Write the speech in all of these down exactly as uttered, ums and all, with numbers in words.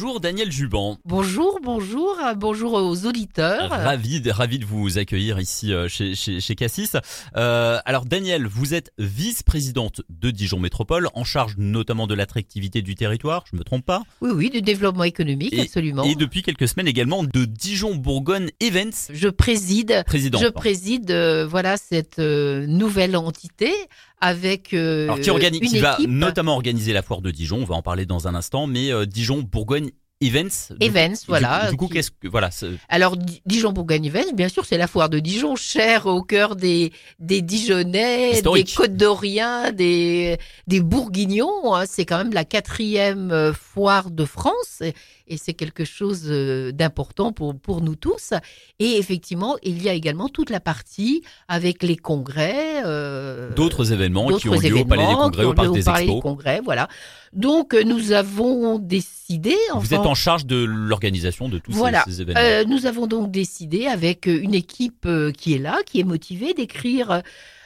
Bonjour Daniel Juban. Bonjour, bonjour, bonjour aux auditeurs. Ravi de, ravi de vous accueillir ici chez, chez, chez Cassis. Euh, alors Daniel, vous êtes vice-présidente de Dijon Métropole, en charge notamment de l'attractivité du territoire, je me trompe pas? Oui, oui, du développement économique, et, absolument. Et depuis quelques semaines également de Dijon Bourgogne Events. Je préside, Présidente, je pardon. préside, euh, voilà cette euh, nouvelle entité avec euh, Alors qui, organise, une qui va équipe. notamment organiser la foire de Dijon, on va en parler dans un instant, mais euh, Dijon Bourgogne Events. Events, du, voilà. Du, du coup, qui... qu'est-ce que voilà c'est... Alors Dijon Bourgogne Events, bien sûr, c'est la foire de Dijon, chère au cœur des des Dijonnais, historique. des Côtes-d'Oriens, des des Bourguignons. Hein. C'est quand même la quatrième foire de France. Et, et c'est quelque chose d'important pour, pour nous tous. Et effectivement, il y a également toute la partie avec les congrès. Euh, d'autres événements d'autres qui ont lieu événements, au Palais des Congrès, au Parc des Palais Expos. des Congrès, voilà. Donc, nous avons décidé... Vous enfin, êtes en charge de l'organisation de tous voilà, ces, ces événements. Euh, nous avons donc décidé, avec une équipe qui est là, qui est motivée, d'écrire...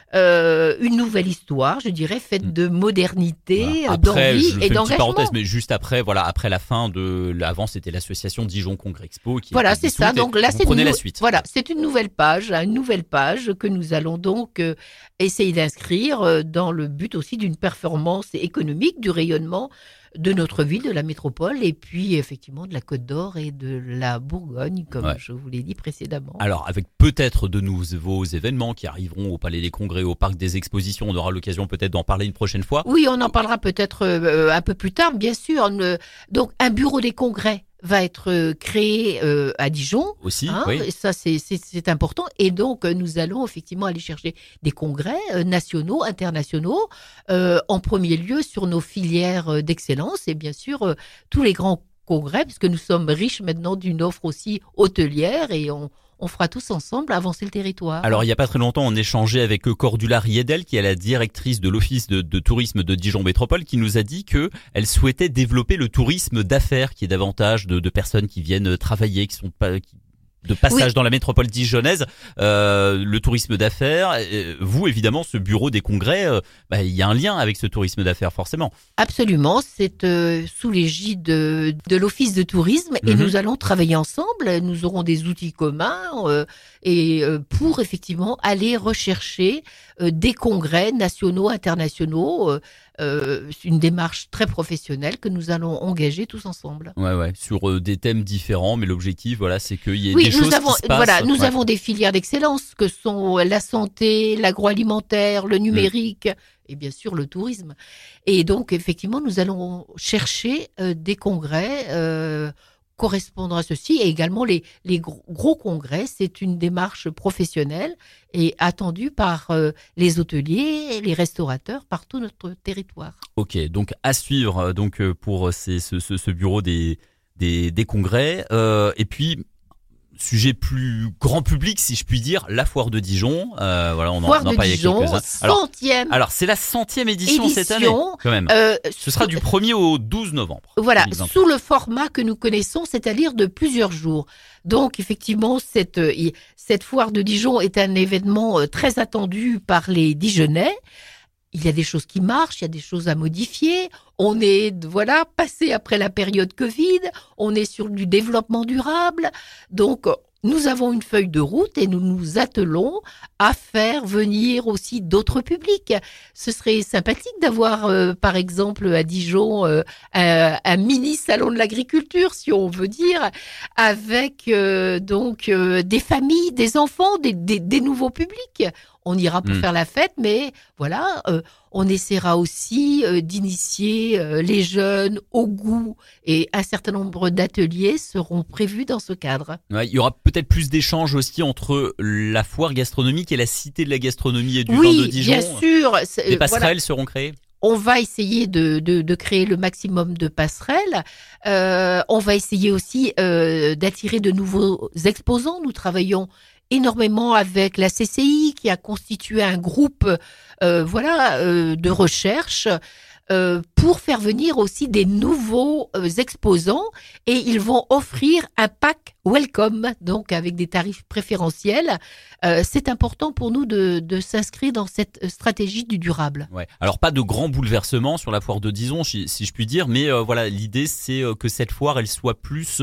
Euh, une nouvelle histoire, je dirais, faite de modernité, voilà. Après, d'envie je fais et une d'engagement. petite parenthèse, mais juste après, voilà, après la fin de, avant c'était l'association Dijon Congrès Expo qui. Voilà, c'est ça. Donc là, c'est prenez une, la suite. Voilà, c'est une nouvelle page, une nouvelle page que nous allons donc euh, essayer d'inscrire euh, dans le but aussi d'une performance économique, du rayonnement de notre ville, de la métropole, et puis effectivement de la Côte d'Or et de la Bourgogne, comme ouais. je vous l'ai dit précédemment. Alors, avec peut-être de nouveaux événements qui arriveront au Palais des Congrès, au Parc des Expositions, on aura l'occasion peut-être d'en parler une prochaine fois. Oui, on en parlera peut-être euh, un peu plus tard, bien sûr. Donc, un bureau des congrès va être créé euh, à Dijon. Aussi, hein, oui. Et ça, c'est, c'est, c'est important. Et donc, nous allons effectivement aller chercher des congrès euh, nationaux, internationaux, euh, en premier lieu sur nos filières d'excellence et bien sûr, euh, tous les grands congrès, puisque nous sommes riches maintenant d'une offre aussi hôtelière et on... on fera tous ensemble avancer le territoire. Alors, il n'y a pas très longtemps, on échangeait avec Cordula Riedel, qui est la directrice de l'Office de, de tourisme de Dijon Métropole, qui nous a dit qu'elle souhaitait développer le tourisme d'affaires, qui est davantage de, de personnes qui viennent travailler, qui sont pas... Qui... de passage oui. dans la métropole dijonnaise, euh, le tourisme d'affaires. Euh, vous, évidemment, ce bureau des congrès, euh, bah, il y a un lien avec ce tourisme d'affaires, forcément. Absolument, c'est euh, sous l'égide de, de l'Office de tourisme et mm-hmm. nous allons travailler ensemble. Nous aurons des outils communs euh, et euh, pour effectivement aller rechercher euh, des congrès nationaux, internationaux. Euh, Euh, une démarche très professionnelle que nous allons engager tous ensemble. Ouais, ouais, sur euh, des thèmes différents, mais l'objectif, voilà, c'est qu'il y ait oui, des nous choses avons, qui se passent. Voilà, nous ouais. avons des filières d'excellence que sont la santé, l'agroalimentaire, le numérique mmh. et bien sûr le tourisme. Et donc, effectivement, nous allons chercher euh, des congrès euh, correspondant à ceci et également les, les gros, gros congrès. C'est une démarche professionnelle et attendue par euh, les hôteliers, les restaurateurs, par tout notre territoire. Ok, donc à suivre donc pour ces, ce, ce, ce bureau des, des, des congrès. Euh, et puis, sujet plus grand public, si je puis dire, la foire de Dijon. Euh, voilà, on foire en, en parle il y a quelques-uns. Alors, centième. Alors, c'est la centième édition, édition cette année, quand même. Euh, Ce sera du premier au douze novembre. Voilà, sous le format que nous connaissons, c'est-à-dire de plusieurs jours. Donc, effectivement, cette, cette foire de Dijon est un événement très attendu par les Dijonnais. Il y a des choses qui marchent, il y a des choses à modifier. On est, voilà, passé après la période Covid. On est sur du développement durable. Donc, nous avons une feuille de route et nous nous attelons à faire venir aussi d'autres publics. Ce serait sympathique d'avoir, euh, par exemple, à Dijon, euh, un, un mini salon de l'agriculture, si on veut dire, avec euh, donc euh, des familles, des enfants, des, des, des nouveaux publics. On ira pour mmh. faire la fête, mais voilà, euh, on essaiera aussi euh, d'initier euh, les jeunes au goût et un certain nombre d'ateliers seront prévus dans ce cadre. Ouais, il y aura peut-être plus d'échanges aussi entre la foire gastronomique et la cité de la gastronomie et du oui, vin de Dijon. Oui, bien sûr. Les passerelles voilà. seront créées. On va essayer de, de, de créer le maximum de passerelles. Euh, on va essayer aussi euh, d'attirer de nouveaux exposants. Nous travaillons énormément avec la C C I qui a constitué un groupe euh, voilà euh, de recherche euh, pour faire venir aussi des nouveaux euh, exposants et ils vont offrir un pack welcome, donc avec des tarifs préférentiels. Euh, c'est important pour nous de, de s'inscrire dans cette stratégie du durable. Ouais. Alors pas de grands bouleversements sur la foire de Dijon, si, si je puis dire, mais euh, voilà, l'idée c'est euh, que cette foire elle soit plus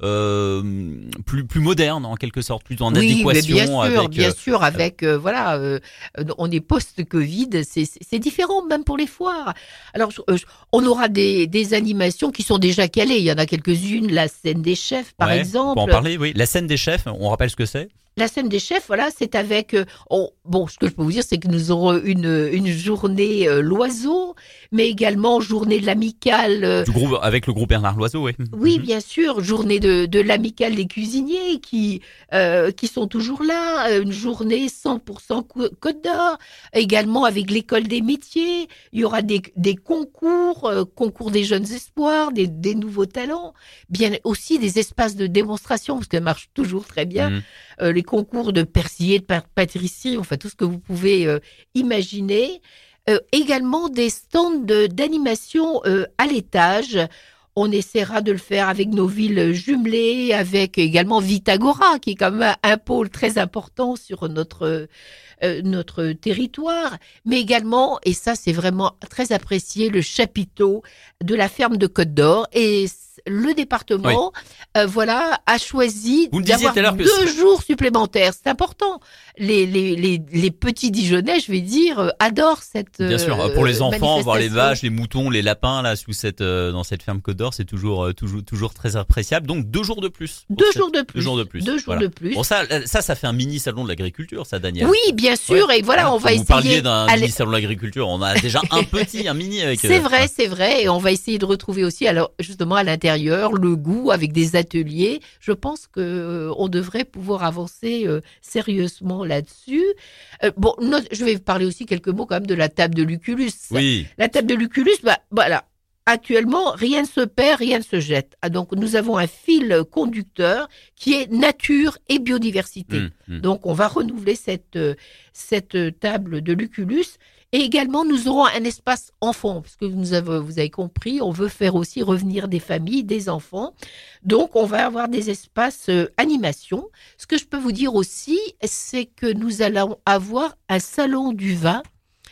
euh, plus plus moderne en quelque sorte, plus en oui, adéquation bien sûr, avec bien euh, sûr, avec euh, voilà, euh, on est post-Covid, c'est c'est différent même pour les foires. Alors euh, on aura des des animations qui sont déjà calées. Il y en a quelques-unes, la scène des chefs par ouais, exemple. On peut en parler, oui. La scène des chefs, on rappelle ce que c'est. La scène des chefs, voilà, c'est avec. Euh, on, bon, ce que je peux vous dire, c'est que nous aurons une une journée euh, Loiseau, mais également journée de l'amicale. Euh, du groupe avec le groupe Bernard Loiseau, oui. Oui, bien sûr, journée de de l'amicale des cuisiniers qui euh, qui sont toujours là. Une journée cent pour cent Côte d'Or, également avec l'école des métiers. Il y aura des des concours, euh, concours des jeunes espoirs, des des nouveaux talents, bien aussi des espaces de démonstration parce que ça marche toujours très bien. Mmh. Euh, les concours de persillé, de pâtisserie, enfin tout ce que vous pouvez euh, imaginer. Euh, également des stands de, d'animation euh, à l'étage. On essaiera de le faire avec nos villes jumelées, avec également Vitagora, qui est quand même un, un pôle très important sur notre euh, notre territoire, mais également, et ça c'est vraiment très apprécié, le chapiteau de la ferme de Côte d'Or. Et le département, oui. euh, voilà, a choisi d'avoir deux jours supplémentaires. C'est important. Les, les, les, les petits Dijonnais, je vais dire, euh, adorent cette Bien sûr, euh, pour les enfants, voir les vaches, les moutons, les lapins là sous cette euh, dans cette ferme Côte d'Or, c'est toujours euh, toujours toujours très appréciable. Donc deux jours de plus. Deux jours de plus. Deux jours de plus. Deux jours voilà. de plus. Bon ça ça ça fait un mini salon de l'agriculture, ça, Daniel. Oui, bien sûr. Ouais. Et voilà, voilà. on va Vous essayer. Vous parliez d'un Allez... mini salon de l'agriculture. On a déjà un petit, un mini avec. C'est euh... vrai, c'est vrai. Et on va essayer de retrouver aussi, alors justement à l'intérieur, le goût avec des ateliers. Je pense que euh, on devrait pouvoir avancer euh, sérieusement là-dessus. Euh, bon, notre, je vais parler aussi quelques mots quand même de la table de Lucullus. Oui. La table de Lucullus, bah voilà. Actuellement, rien ne se perd, rien ne se jette. Ah, donc, nous avons un fil conducteur qui est nature et biodiversité. Mmh, mmh. Donc, on va renouveler cette cette table de Lucullus. Et également, nous aurons un espace enfant, parce que vous avez, vous avez compris, on veut faire aussi revenir des familles, des enfants. Donc, on va avoir des espaces euh, animation. Ce que je peux vous dire aussi, c'est que nous allons avoir un salon du vin,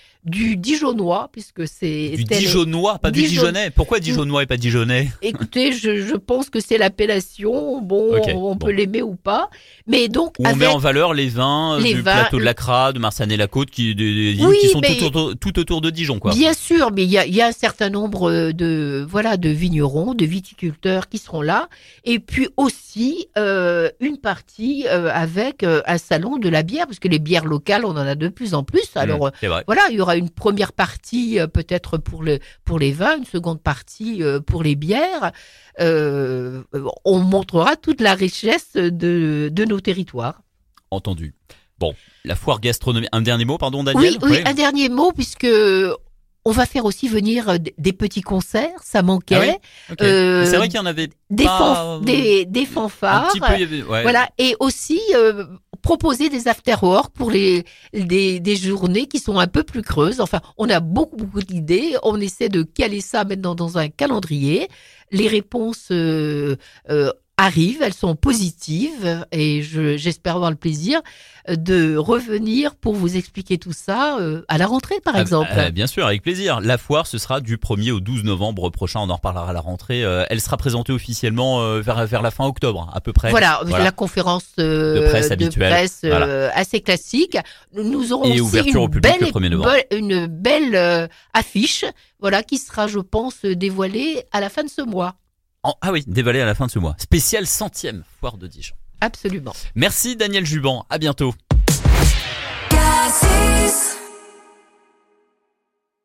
du Dijonnois, puisque c'est... Du Dijonnois, pas Dijon... du Dijonnais. Pourquoi Dijonnois et pas Dijonnais? Écoutez, je, je pense que c'est l'appellation. Bon, okay, on, on bon. peut l'aimer ou pas. Mais donc, où on met en valeur les vins les du vins, plateau de la Crade, de Marsanne-et-la-Côte, qui, des, des, oui, qui sont tout autour, tout autour de Dijon, quoi. Bien sûr, mais il y a, y a un certain nombre de, voilà, de vignerons, de viticulteurs qui seront là. Et puis aussi, euh, une partie euh, avec euh, un salon de la bière, parce que les bières locales, on en a de plus en plus. Alors, mmh, c'est vrai. Voilà, il y aura une première partie euh, peut-être pour le pour les vins, une seconde partie euh, pour les bières. Euh, on montrera toute la richesse de de nos territoires. Entendu. Bon, la foire gastronomique. Un dernier mot, pardon, Daniel. Oui, oui, oui. Un dernier mot puisque on va faire aussi venir des petits concerts, ça manquait. Ah oui okay. euh, c'est vrai qu'il y en avait des pas... fanf- des, des fanfares. Un petit peu, il y avait... ouais. Voilà, et aussi euh, proposer des after-work pour les des, des journées qui sont un peu plus creuses. Enfin, on a beaucoup beaucoup d'idées. On essaie de caler ça maintenant dans un calendrier. Les réponses euh, euh, arrivent, elles sont positives et je, j'espère avoir le plaisir de revenir pour vous expliquer tout ça euh, à la rentrée, par exemple. Euh, euh, bien sûr, avec plaisir. La foire, ce sera du premier au douze novembre prochain. On en reparlera à la rentrée. Euh, elle sera présentée officiellement euh, vers, vers la fin octobre, à peu près. Voilà, voilà. La conférence euh, de presse habituelle, de presse, euh, voilà. assez classique. Nous aurons et aussi ouverture une au public belle, le premier novembre. Une belle euh, affiche, voilà, qui sera, je pense, dévoilée à la fin de ce mois. Oh, ah oui, dévoilée à la fin de ce mois. Spécial centième foire de Dijon. Absolument. Merci Daniel Juban. À bientôt.